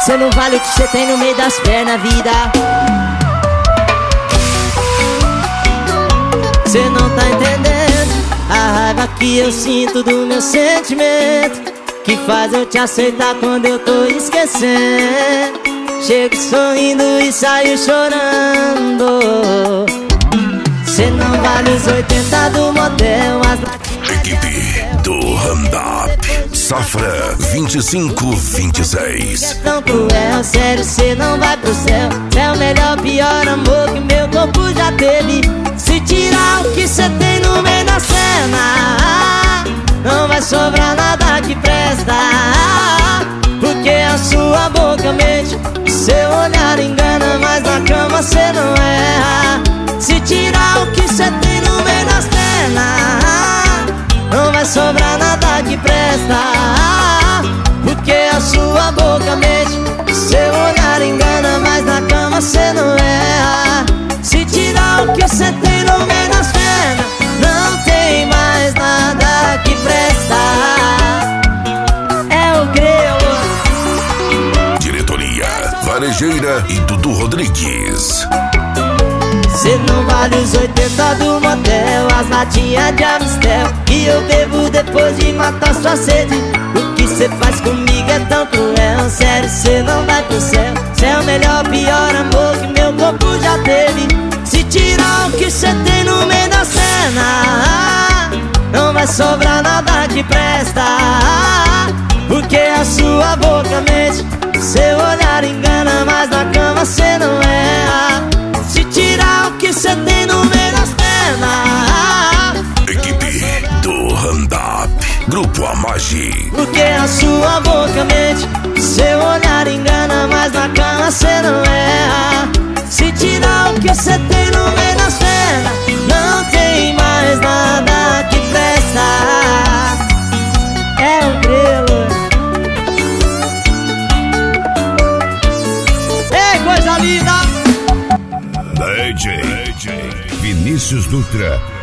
Cê não vale o que cê tem no meio das pernas, vida. Cê não tá entendendo a raiva que eu sinto do meu sentimento, que faz eu te aceitar quando eu tô esquecendo. Chego sorrindo e saio chorando. Cê não vale os 80 do motel, as equipe do Roundup Safra 2526. é tão cruel, sério, cê não vai pro céu. Cê é o melhor, pior amor que meu corpo já teve. Se tirar o que cê tem no meio da cena, não vai sobrar nada que presta. Porque a sua boca mente, seu olhar engana, mas na cama cê não erra. Se tirar o que cê tem no meio das pernas, não vai sobrar nada que presta. Porque a sua boca mente, seu olhar engana, mas na cama cê não erra. Se tirar o que cê tem no meio das pernas, não tem mais nada que presta. É o grelo. Diretoria Varejeira e Dudu Rodrigues. Cê não vale os 80 do motel, as latinhas de Amistel que eu bebo depois de matar sua sede. O que cê faz comigo é tão cruel, sério, cê não vai pro céu. Cê é o melhor, pior amor que meu corpo já teve. Se tirar o que cê tem no meio da cena, não vai sobrar nada que presta. Porque a sua boca mente, seu olhar engana, mas na cama cê não erra. Se tirar o que cê tem no meio das pernas, Equipe do Roundup Grupo Amagi. porque a sua boca mente, seu olhar engana, mas na cama cê não erra. Se tirar o que cê tem no meio das pernas, não tem mais nada que presta. É o grelo. Ei, coisa linda! DJ Vinícius Dutra